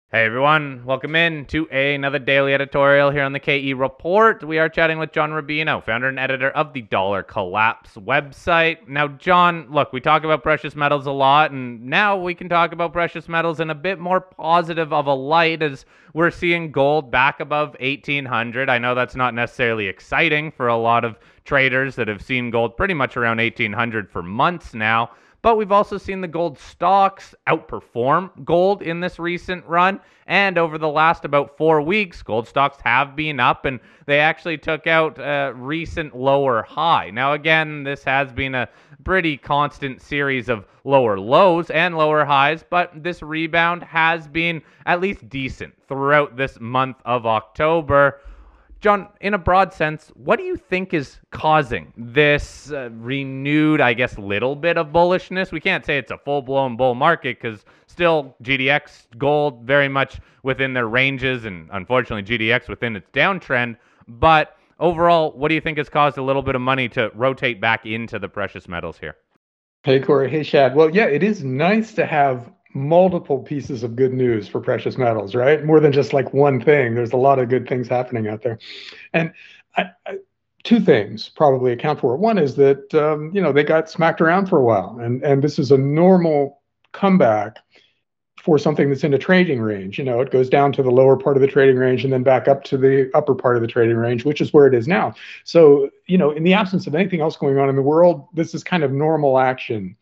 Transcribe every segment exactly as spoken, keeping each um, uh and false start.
Hey everyone, welcome in to another daily editorial here on the K E Report. We are chatting with John Rubino, founder and editor of the Dollar Collapse website. Now, John, look, we talk about precious metals a lot, and now we can talk about precious metals in a bit more positive of a light as we're seeing gold back above eighteen hundred. I know that's not necessarily exciting for a lot of traders that have seen gold pretty much around eighteen hundred for months now. But we've also seen the gold stocks outperform gold in this recent run. And over the last about four weeks, gold stocks have been up and they actually took out a recent lower high. Now, again, this has been a pretty constant series of lower lows and lower highs, but this rebound has been at least decent throughout this month of October. John, in a broad sense, what do you think is causing this uh, renewed, I guess, little bit of bullishness? We can't say it's a full-blown bull market because still G D X gold very much within their ranges and unfortunately G D X within its downtrend. But overall, what do you think has caused a little bit of money to rotate back into the precious metals here? Hey, Corey. Hey, Shad. Well, yeah, it is nice to have multiple pieces of good news for precious metals, right? More than just like one thing. There's a lot of good things happening out there. And I, I, two things probably account for it. One is that, um, you know, they got smacked around for a while. And, and this is a normal comeback for something that's in a trading range. You know, it goes down to the lower part of the trading range and then back up to the upper part of the trading range, which is where it is now. So, you know, in the absence of anything else going on in the world, this is kind of normal action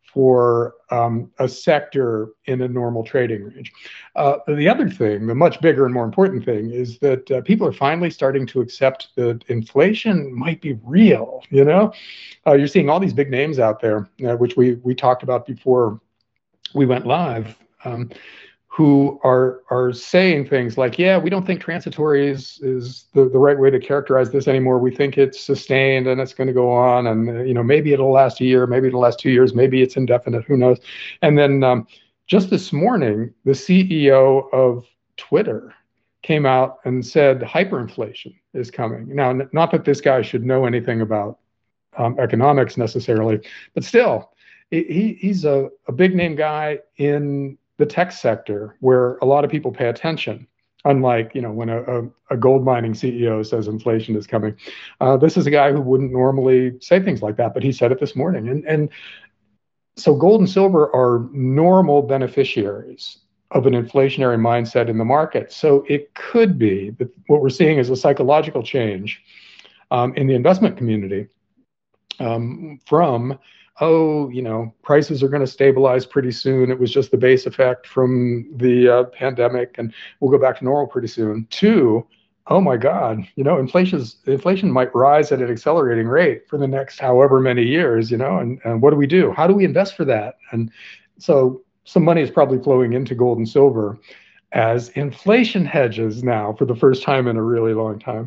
for um, a sector in a normal trading range. Uh, the other thing, the much bigger and more important thing, is that uh, people are finally starting to accept that inflation might be real. You know, uh, you're seeing all these big names out there, uh, which we we talked about before we went live, um, who are are saying things like, yeah, we don't think transitory is is the, the right way to characterize this anymore. We think it's sustained and it's going to go on, and uh, you know, maybe it'll last a year, maybe it'll last two years, maybe it's indefinite, who knows. And then um, just this morning, the C E O of Twitter came out and said hyperinflation is coming. Now, n- not that this guy should know anything about um, economics necessarily, but still, he, he's a, a big name guy in the tech sector where a lot of people pay attention. Unlike, you know, when a, a, a gold mining C E O says inflation is coming, uh, this is a guy who wouldn't normally say things like that, but he said it this morning. And and so gold and silver are normal beneficiaries of an inflationary mindset in the market. So it could be that what we're seeing is a psychological change um, in the investment community um, from oh, you know, prices are going to stabilize pretty soon. It was just the base effect from the uh, pandemic, and we'll go back to normal pretty soon. Two, oh my God, you know, inflation's inflation might rise at an accelerating rate for the next however many years, you know, and, and what do we do? How do we invest for that? And so some money is probably flowing into gold and silver as inflation hedges now for the first time in a really long time.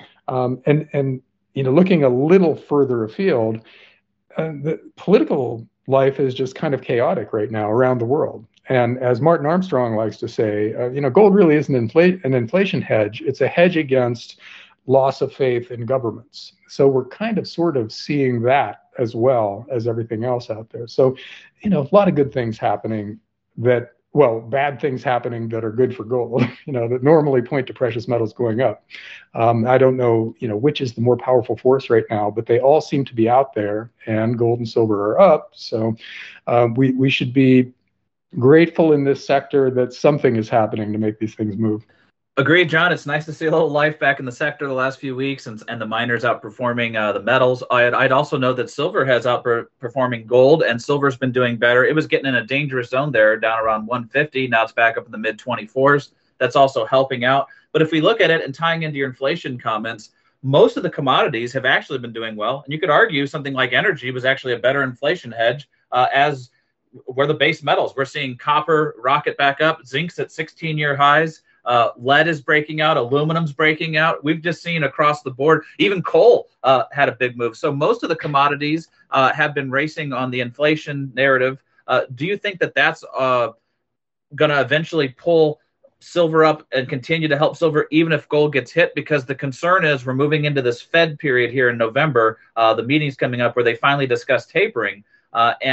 Um, and and you know, looking a little further afield, uh, the political life is just kind of chaotic right now around the world. And as Martin Armstrong likes to say, uh, you know, gold really isn't infl- an inflation hedge. It's a hedge against loss of faith in governments. So we're kind of sort of seeing that as well as everything else out there. So, you know, a lot of good things happening that, well, bad things happening that are good for gold, you know, that normally point to precious metals going up. Um, I don't know, you know, which is the more powerful force right now, but they all seem to be out there, and gold and silver are up. So uh, we we should be grateful in this sector that something is happening to make these things move. Agreed, John. It's nice to see a little life back in the sector the last few weeks, and, and the miners outperforming uh, the metals. I'd, I'd also note that silver has outperforming gold, and silver's been doing better. It was getting in a dangerous zone there, down around one fifty. Now it's back up in the mid twenty-fours. That's also helping out. But if we look at it and tying into your inflation comments, most of the commodities have actually been doing well. And you could argue something like energy was actually a better inflation hedge, uh, as were the base metals. We're seeing copper rocket back up, zinc's at sixteen-year highs. Uh, lead is breaking out, aluminum's breaking out. We've just seen across the board, even coal uh, had a big move. So most of the commodities uh, have been racing on the inflation narrative. Uh, do you think that that's uh, going to eventually pull silver up and continue to help silver even if gold gets hit? Because the concern is we're moving into this Fed period here in November. Uh, the meeting's coming up where they finally discuss tapering. Uh, and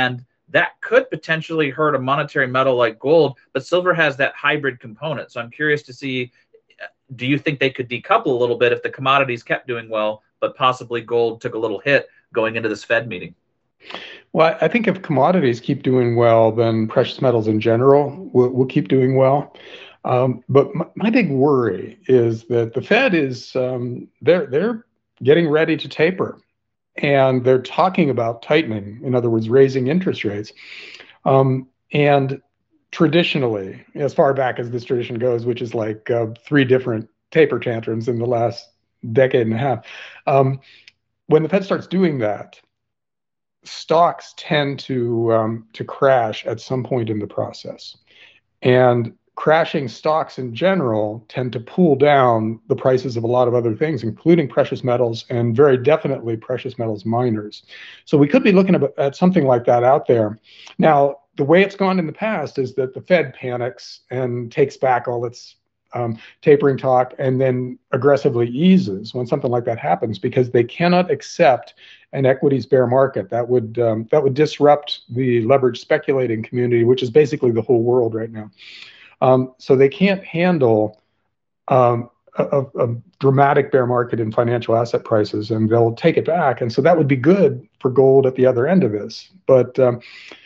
that could potentially hurt a monetary metal like gold, but silver has that hybrid component. So I'm curious to see, do you think they could decouple a little bit if the commodities kept doing well, but possibly gold took a little hit going into this Fed meeting? Well, I think if commodities keep doing well, then precious metals in general will, will keep doing well. Um, but my, my big worry is that the Fed is um, they're they're getting ready to taper, and they're talking about tightening. In other words, raising interest rates. Um, and traditionally, as far back as this tradition goes, which is like uh, three different taper tantrums in the last decade and a half, um, when the Fed starts doing that, stocks tend to um, to crash at some point in the process, and crashing stocks in general tend to pull down the prices of a lot of other things, including precious metals and very definitely precious metals miners. So we could be looking at, at something like that out there. Now, the way it's gone in the past is that the Fed panics and takes back all its um, tapering talk and then aggressively eases when something like that happens, because they cannot accept an equities bear market. That would um, that would disrupt the leverage speculating community, which is basically the whole world right now. Um, so they can't handle um, a, a dramatic bear market in financial asset prices, and they'll take it back. And so that would be good for gold at the other end of this. But um,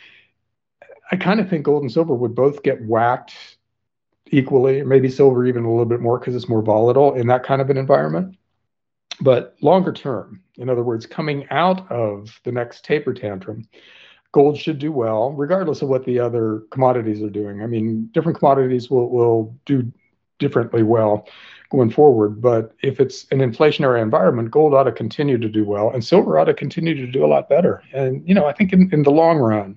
I kind of think gold and silver would both get whacked equally, maybe silver even a little bit more because it's more volatile in that kind of an environment. But longer term, in other words, coming out of the next taper tantrum, gold should do well, regardless of what the other commodities are doing. I mean, different commodities will, will do differently well going forward. But if it's an inflationary environment, gold ought to continue to do well, and silver ought to continue to do a lot better. And, you know, I think in, in the long run,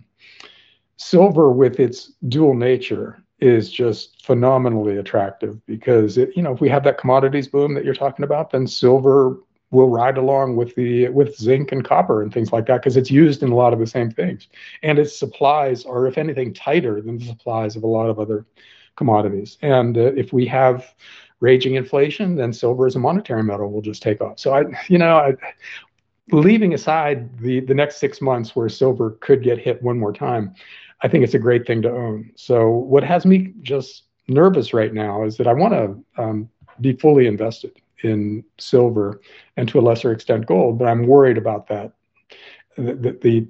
silver with its dual nature is just phenomenally attractive, because, it, you know, if we have that commodities boom that you're talking about, then silver will ride along with the with zinc and copper and things like that, because it's used in a lot of the same things, and its supplies are, if anything, tighter than the supplies of a lot of other commodities. And uh, if we have raging inflation, then silver as a monetary metal will just take off. So I, you know, I, leaving aside the the next six months where silver could get hit one more time, I think it's a great thing to own. So what has me just nervous right now is that I want to um, be fully invested in silver and to a lesser extent gold, but I'm worried about that. The, the, the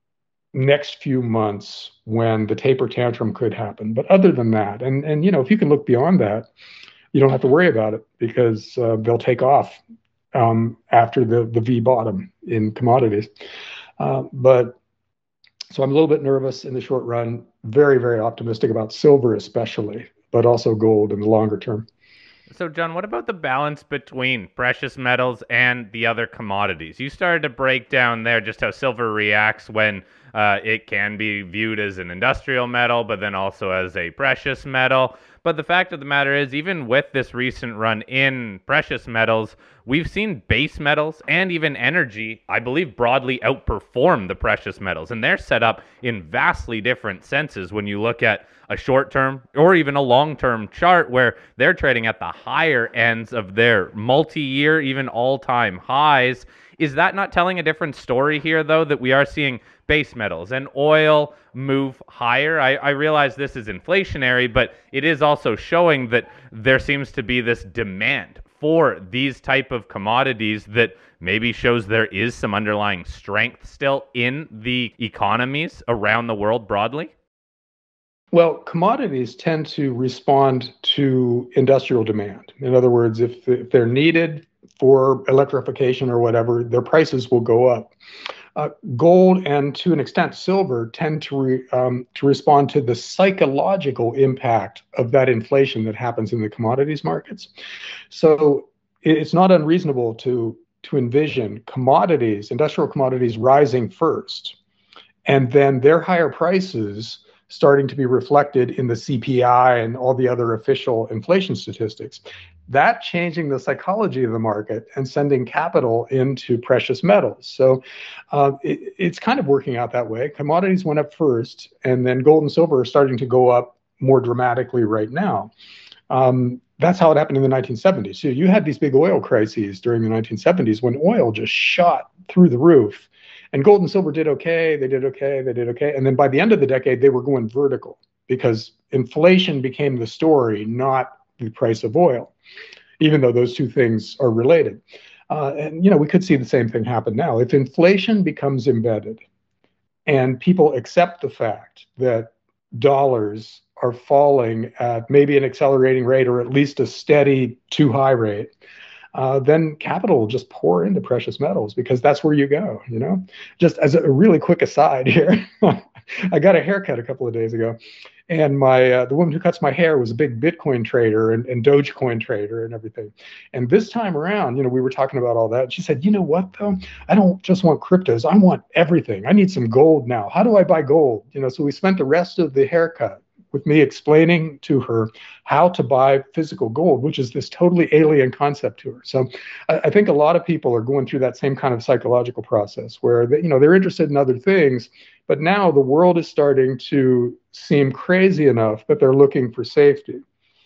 next few months when the taper tantrum could happen. But other than that, and, and you know, if you can look beyond that, you don't have to worry about it, because uh, they'll take off um, after the, the V bottom in commodities. Uh, but so I'm a little bit nervous in the short run, very, very optimistic about silver especially, but also gold in the longer term. So, John, what about the balance between precious metals and the other commodities? You started to break down there just how silver reacts when uh, it can be viewed as an industrial metal, but then also as a precious metal. But the fact of the matter is, even with this recent run in precious metals, we've seen base metals and even energy, I believe, broadly outperform the precious metals. And they're set up in vastly different senses when you look at a short-term or even a long-term chart, where they're trading at the higher ends of their multi-year, even all-time highs. Is that not telling a different story here, though, that we are seeing base metals and oil move higher? I, I realize this is inflationary, but it is also showing that there seems to be this demand for these type of commodities that maybe shows there is some underlying strength still in the economies around the world broadly. Well, commodities tend to respond to industrial demand. In other words, if, if they're needed for electrification or whatever, their prices will go up. Uh, gold and, to an extent, silver tend to re, um, to respond to the psychological impact of that inflation that happens in the commodities markets. So it's not unreasonable to to envision commodities, industrial commodities, rising first, and then their higher prices starting to be reflected in the C P I and all the other official inflation statistics. That changing the psychology of the market and sending capital into precious metals. So uh, it, it's kind of working out that way. Commodities went up first, and then gold and silver are starting to go up more dramatically right now. Um, that's how it happened in the nineteen seventies. So you had these big oil crises during the nineteen seventies when oil just shot through the roof. And gold and silver did okay, they did okay, they did okay. And then by the end of the decade, they were going vertical because inflation became the story, not the price of oil, even though those two things are related. Uh, and, you know, we could see the same thing happen now. If inflation becomes embedded and people accept the fact that dollars are falling at maybe an accelerating rate or at least a steady too high rate, uh, then capital will just pour into precious metals because that's where you go, you know? Just as a really quick aside here, I got a haircut a couple of days ago, and my uh, the woman who cuts my hair was a big Bitcoin trader and, and Dogecoin trader and everything. And this time around, you know, we were talking about all that. She said, you know what, though? I don't just want cryptos. I want everything. I need some gold now. How do I buy gold? You know, so we spent the rest of the haircut with me explaining to her how to buy physical gold, which is this totally alien concept to her. So I, I think a lot of people are going through that same kind of psychological process where they, you know, they're interested in other things, but now the world is starting to seem crazy enough that they're looking for safety.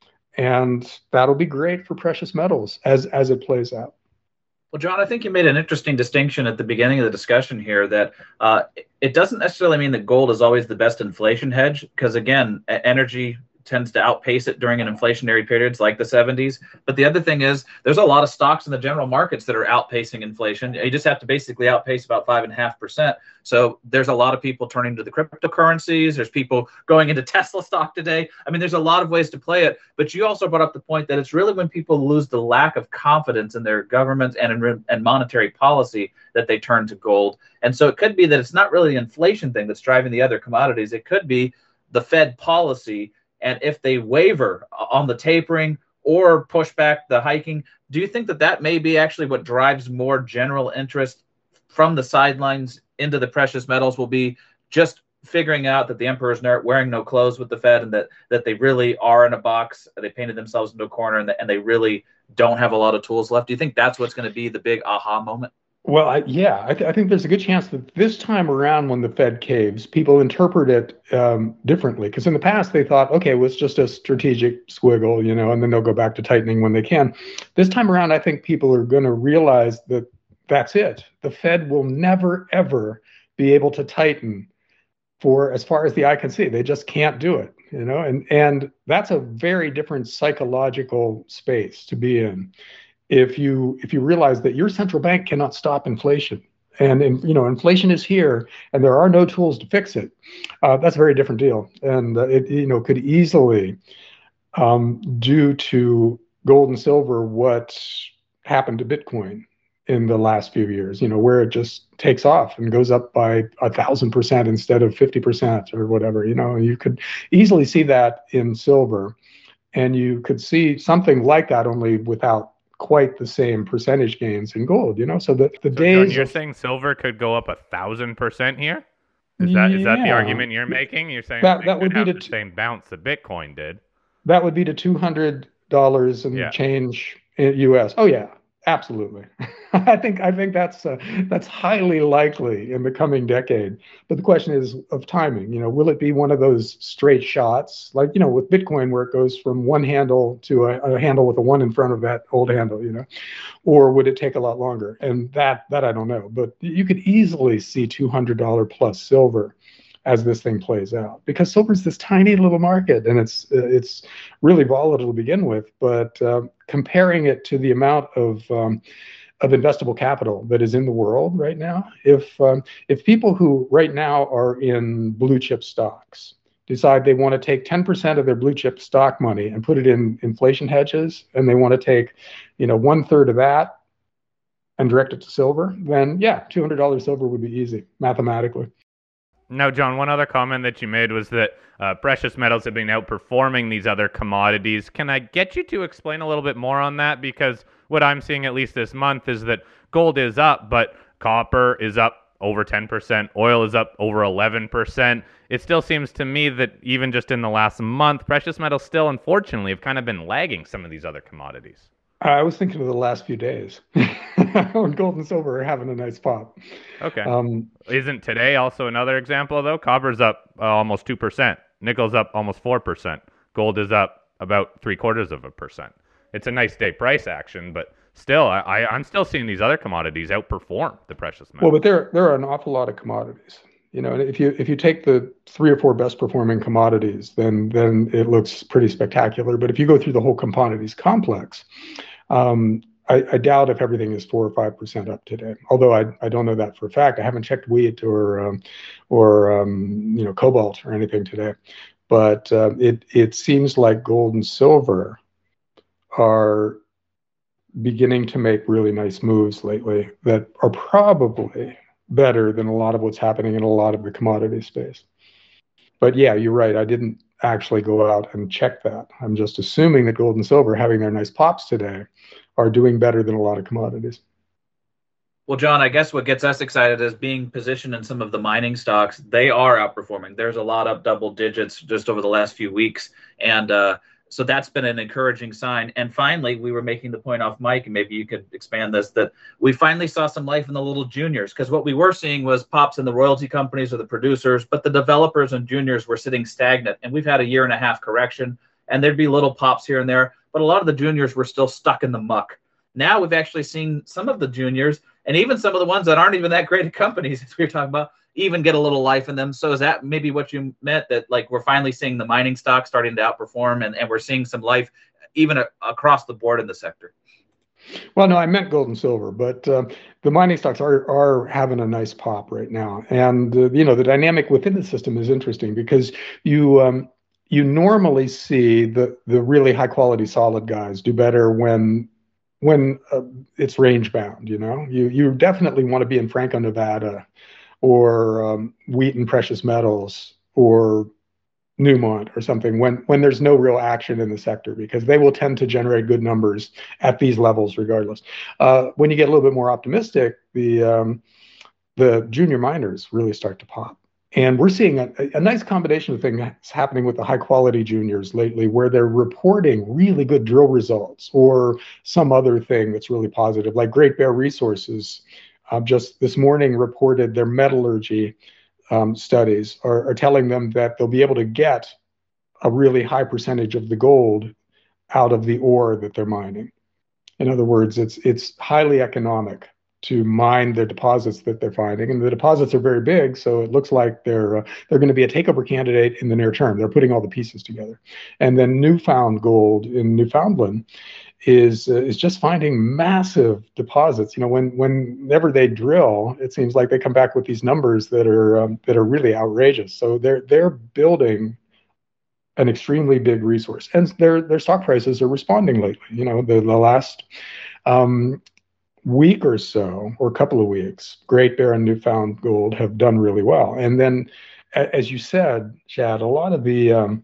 And that'll be great for precious metals as, as it plays out. Well, John, I think you made an interesting distinction at the beginning of the discussion here that uh, it doesn't necessarily mean that gold is always the best inflation hedge, because, again, energy tends to outpace it during an inflationary periods like the seventies. But the other thing is there's a lot of stocks in the general markets that are outpacing inflation. You just have to basically outpace about five and a half percent. So there's a lot of people turning to the cryptocurrencies. There's people going into Tesla stock today. I mean, there's a lot of ways to play it. But you also brought up the point that it's really when people lose the lack of confidence in their government and in and monetary policy that they turn to gold. And so it could be that it's not really the inflation thing that's driving the other commodities. It could be the Fed policy. And if they waver on the tapering or push back the hiking, do you think that that may be actually what drives more general interest from the sidelines into the precious metals, will be just figuring out that the emperor's wearing no clothes with the Fed, and that that they really are in a box, they painted themselves into a corner, and, the, and they really don't have a lot of tools left? Do you think that's what's going to be the big aha moment? Well, I, yeah, I, th- I think there's a good chance that this time around when the Fed caves, people interpret it um, differently. Because in the past, they thought, okay, well, it's just a strategic squiggle, you know, and then they'll go back to tightening when they can. This time around, I think people are going to realize that that's it. The Fed will never, ever be able to tighten for as far as the eye can see. They just can't do it, you know, and, and that's a very different psychological space to be in. If you if you realize that your central bank cannot stop inflation, and, and you know inflation is here, and there are no tools to fix it, uh, that's a very different deal, and uh, it you know could easily um, do to gold and silver what happened to Bitcoin in the last few years. You know where it just takes off and goes up by a thousand percent instead of fifty percent or whatever. You know you could easily see that in silver, and you could see something like that only without quite the same percentage gains in gold, you know. So the the so days John, you're of, saying silver could go up a thousand percent here? Is that yeah, is that the argument you're making? You're saying that that would be have the, the same bounce that Bitcoin did. That would be to two hundred dollars and yeah. change in U S. Oh yeah, absolutely. I think I think that's uh, that's highly likely in the coming decade. But the question is of timing. You know, will it be one of those straight shots, like you know, with Bitcoin, where it goes from one handle to a, a handle with a one in front of that old handle, you know, or would it take a lot longer? And that that I don't know. But you could easily see two hundred dollars plus silver as this thing plays out, because silver's this tiny little market, and it's it's really volatile to begin with. But um, comparing it to the amount of um, of investable capital that is in the world right now, if um, if people who right now are in blue chip stocks decide they want to take ten percent of their blue chip stock money and put it in inflation hedges, and they want to take, you know, one third of that and direct it to silver, then yeah, two hundred dollars silver would be easy mathematically. Now, John, one other comment that you made was that uh, precious metals have been outperforming these other commodities. Can I get you to explain a little bit more on that? Because what I'm seeing, at least this month, is that gold is up, but copper is up over ten percent. Oil is up over eleven percent. It still seems to me that even just in the last month, precious metals still, unfortunately, have kind of been lagging some of these other commodities. I was thinking of the last few days when gold and silver are having a nice pop. Okay. Um, Isn't today also another example, though? Copper's up uh, almost two percent. Nickel's up almost four percent. Gold is up about three quarters of a percent. It's a nice day price action, but still, I, I, I'm still seeing these other commodities outperform the precious metals. Well, but there there are an awful lot of commodities. You know, and if you if you take the three or four best performing commodities, then then it looks pretty spectacular. But if you go through the whole commodities complex, um, I, I doubt if everything is four or five percent up today. Although I, I don't know that for a fact. I haven't checked wheat or um, or um, you know cobalt or anything today. But uh, it it seems like gold and silver are beginning to make really nice moves lately that are probably better than a lot of what's happening in a lot of the commodity space. But yeah, you're right. I didn't actually go out and check that. I'm just assuming that gold and silver, having their nice pops today, are doing better than a lot of commodities. Well, John, I guess what gets us excited is being positioned in some of the mining stocks. They are outperforming. There's a lot of double digits just over the last few weeks. And uh, so that's been an encouraging sign. And finally, we were making the point off mic, and maybe you could expand this, that we finally saw some life in the little juniors, because what we were seeing was pops in the royalty companies or the producers, but the developers and juniors were sitting stagnant. And we've had a year and a half correction, and there'd be little pops here and there, but a lot of the juniors were still stuck in the muck. Now we've actually seen some of the juniors, and even some of the ones that aren't even that great at companies, as we were talking about, even get a little life in them. So is that maybe what you meant, that like we're finally seeing the mining stocks starting to outperform, and, and we're seeing some life even a, across the board in the sector? Well, no, I meant gold and silver, but uh, the mining stocks are are having a nice pop right now. And, uh, you know, the dynamic within the system is interesting because you um, you normally see the, the really high quality solid guys do better when when uh, it's range bound. You know, you you definitely want to be in Franco-Nevada or um, Wheaton Precious Metals or Newmont or something when when there's no real action in the sector, because they will tend to generate good numbers at these levels regardless. Uh, when you get a little bit more optimistic, the um, the junior miners really start to pop. And we're seeing a, a nice combination of things happening with the high quality juniors lately, where they're reporting really good drill results or some other thing that's really positive, like Great Bear Resources. Uh, just this morning reported their metallurgy um, studies are, are telling them that they'll be able to get a really high percentage of the gold out of the ore that they're mining. In other words, it's it's highly economic to mine the deposits that they're finding, and the deposits are very big, so it looks like they're uh, they're going to be a takeover candidate in the near term. They're putting all the pieces together, and then Newfound Gold in Newfoundland is uh, is just finding massive deposits. You know, when whenever they drill, it seems like they come back with these numbers that are um, that are really outrageous. So they're they're building an extremely big resource, and their their stock prices are responding lately. You know, the the last um, week or so, or a couple of weeks, Great Bear and Newfound Gold have done really well. And then, as you said, Chad, a lot of the um,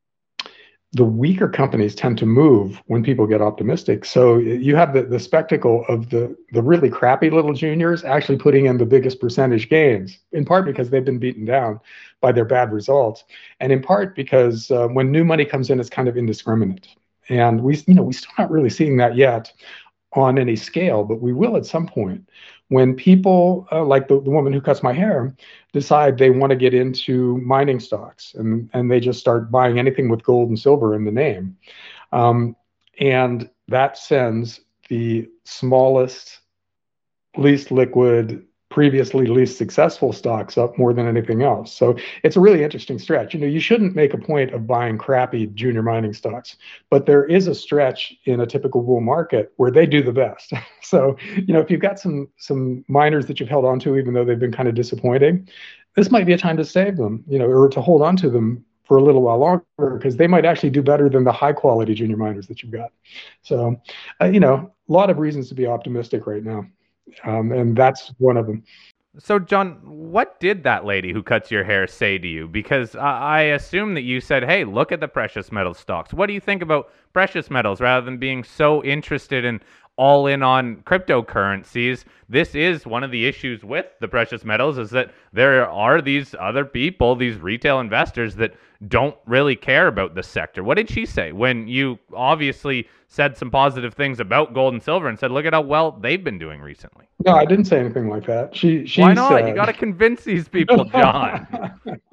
the weaker companies tend to move when people get optimistic. So you have the, the spectacle of the, the really crappy little juniors actually putting in the biggest percentage gains, in part because they've been beaten down by their bad results, and in part because uh, when new money comes in, it's kind of indiscriminate. And we, you know, we're still not really seeing that yet on any scale, but we will at some point when people uh, like the, the woman who cuts my hair decide they want to get into mining stocks, and, and they just start buying anything with gold and silver in the name. Um, and that sends the smallest, least liquid, previously least successful stocks up more than anything else. So it's a really interesting stretch. You know, you shouldn't make a point of buying crappy junior mining stocks, but there is a stretch in a typical bull market where they do the best. So, you know, if you've got some some miners that you've held on to, even though they've been kind of disappointing, this might be a time to save them, you know, or to hold on to them for a little while longer, because they might actually do better than the high quality junior miners that you've got. So, uh, you know, a lot of reasons to be optimistic right now. Um, and that's one of them. So, John, what did that lady who cuts your hair say to you? Because I, I assume that you said, hey, look at the precious metal stocks. What do you think about precious metals rather than being so interested in all in on cryptocurrencies? This is one of the issues with the precious metals, is that there are these other people, these retail investors that don't really care about the sector. What did she say when you obviously said some positive things about gold and silver and said, look at how well they've been doing recently? No, I didn't say anything like that. She, she Why not? said... You got to convince these people, John.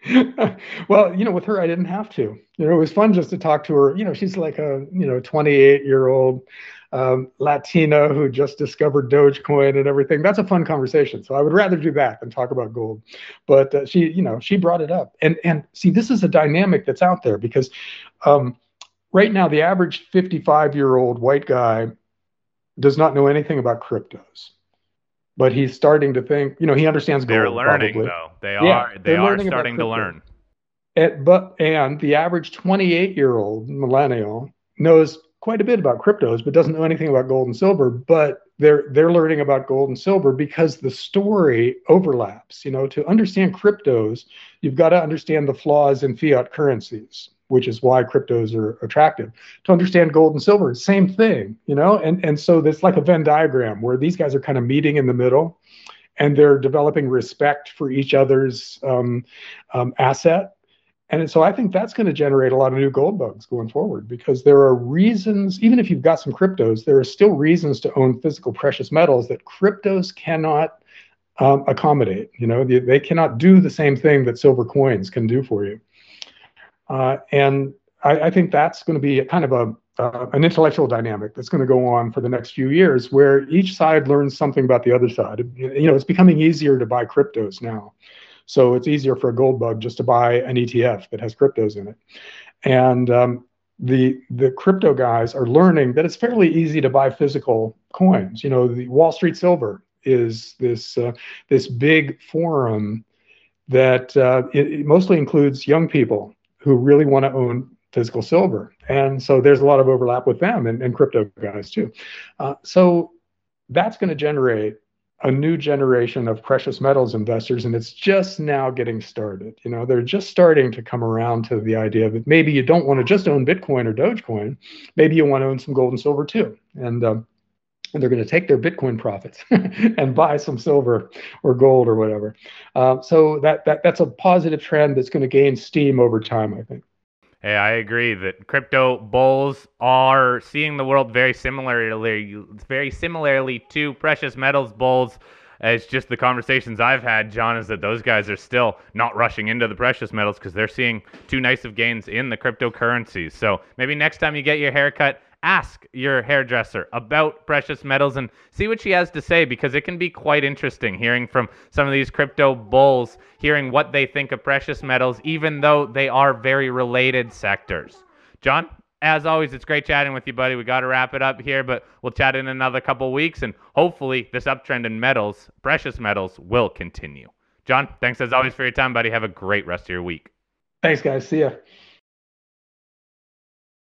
Well, you know, with her, I didn't have to. You know, it was fun just to talk to her. You know, she's like a, you know, twenty-eight year old um, Latina who just discovered Dogecoin and everything. That's a fun conversation. So I would rather do that than talk about gold. But uh, she, you know, she brought it up. And and see, this is a dynamic that's out there because um, right now the average fifty-five year old white guy does not know anything about cryptos, but he's starting to think, you know, he understands They're gold learning probably. though. They Yeah, are they they're are learning about starting to crypto. learn. And, but and the average twenty-eight year old millennial knows quite a bit about cryptos, but doesn't know anything about gold and silver. But they're they're learning about gold and silver because the story overlaps. You know, to understand cryptos, you've got to understand the flaws in fiat currencies, which is why cryptos are attractive. To understand gold and silver, same thing. You know, and and so it's like a Venn diagram where these guys are kind of meeting in the middle, and they're developing respect for each other's um, um, asset. And so I think that's going to generate a lot of new gold bugs going forward because there are reasons, even if you've got some cryptos, there are still reasons to own physical precious metals that cryptos cannot um, accommodate. You know, they, they cannot do the same thing that silver coins can do for you. Uh, and I, I think that's going to be a kind of a uh, an intellectual dynamic that's going to go on for the next few years, where each side learns something about the other side. You know, it's becoming easier to buy cryptos now. So it's easier for a gold bug just to buy an E T F that has cryptos in it. And um, the the crypto guys are learning that it's fairly easy to buy physical coins. You know, the Wall Street Silver is this uh, this big forum that uh, it, it mostly includes young people who really want to own physical silver. And so there's a lot of overlap with them and, and crypto guys too. Uh, so that's going to generate a new generation of precious metals investors, and it's just now getting started. You know, they're just starting to come around to the idea that maybe you don't want to just own Bitcoin or Dogecoin, maybe you want to own some gold and silver too, and um, and they're going to take their Bitcoin profits and buy some silver or gold or whatever. Uh, so that that that's a positive trend that's going to gain steam over time, I think. Hey, I agree that crypto bulls are seeing the world very similarly, very similarly to precious metals bulls. It's just the conversations I've had, John, is that those guys are still not rushing into the precious metals because they're seeing too nice of gains in the cryptocurrencies. So maybe next time you get your haircut, ask your hairdresser about precious metals and see what she has to say, because it can be quite interesting hearing from some of these crypto bulls, hearing what they think of precious metals, even though they are very related sectors. John, as always, it's great chatting with you, buddy. We got to wrap it up here, but we'll chat in another couple weeks, and hopefully this uptrend in metals, precious metals, will continue. John, thanks as always for your time, buddy. Have a great rest of your week. Thanks, guys. See ya.